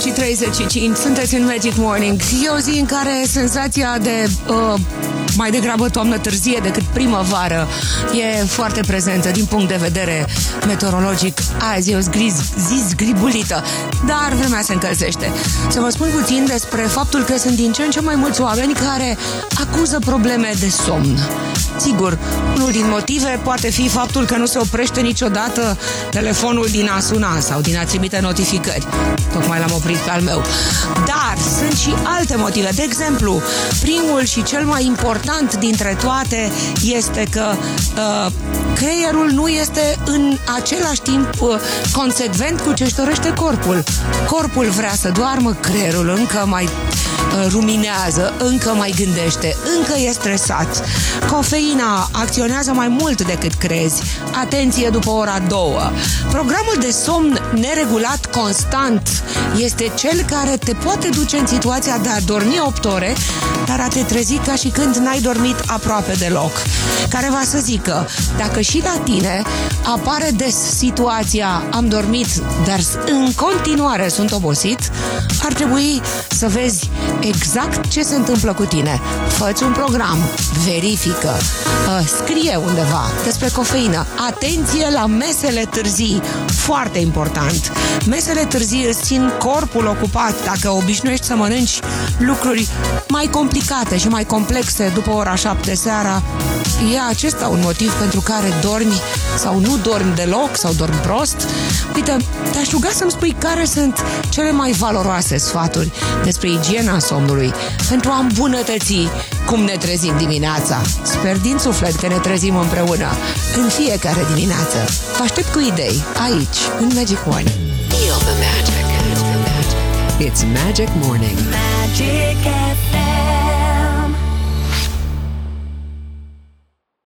9:35, sunteți în Magic Morning. E o zi în care senzația de mai degrabă toamnă târzie decât primăvară e foarte prezentă din punct de vedere meteorologic. Azi e o zi zgribulită, dar vremea se încălzește. Să vă spun puțin despre faptul că sunt din ce în ce mai mulți oameni care acuză probleme de somn. Sigur, unul din motive poate fi faptul că nu se oprește niciodată telefonul din a suna sau din a trimite notificări. Tocmai l-am oprit pe al meu. Dar sunt și alte motive. De exemplu, primul și cel mai important dintre toate este că creierul nu este în același timp consecvent cu ce-și dorește corpul. Corpul vrea să doarmă, creierul încă mai ruminează, încă mai gândește, încă e stresat. Cofeina acționează mai mult decât crezi. Atenție după ora 2. Programul de somn neregulat constant este cel care te poate duce în situația de a dormi 8 ore, dar a te trezi ca și când n-ai dormit aproape deloc. Care va să zică, dacă și la tine apare des situația am dormit, dar în continuare sunt obosit, ar trebui să vezi exact ce se întâmplă cu tine. Fă-ți un program, verifică, scrie undeva despre cofeină. Atenție la mesele târzii, foarte important. Mesele târzii îți țin corpul ocupat. Dacă obișnuiești să mănânci lucruri mai complicate și mai complexe după ora 7 seara, e acesta un motiv pentru care dormi sau nu dormi deloc sau dormi prost. Uite, te-aș ruga să-mi spui care sunt cele mai valoroase sfaturi despre igiena somnului pentru a îmbunătăți cum ne trezim dimineața. Sper din suflet că ne trezim împreună în fiecare dimineață. Vă aștept cu idei aici, în Magic Morning. Feel the magic. It's Magic Morning. Magic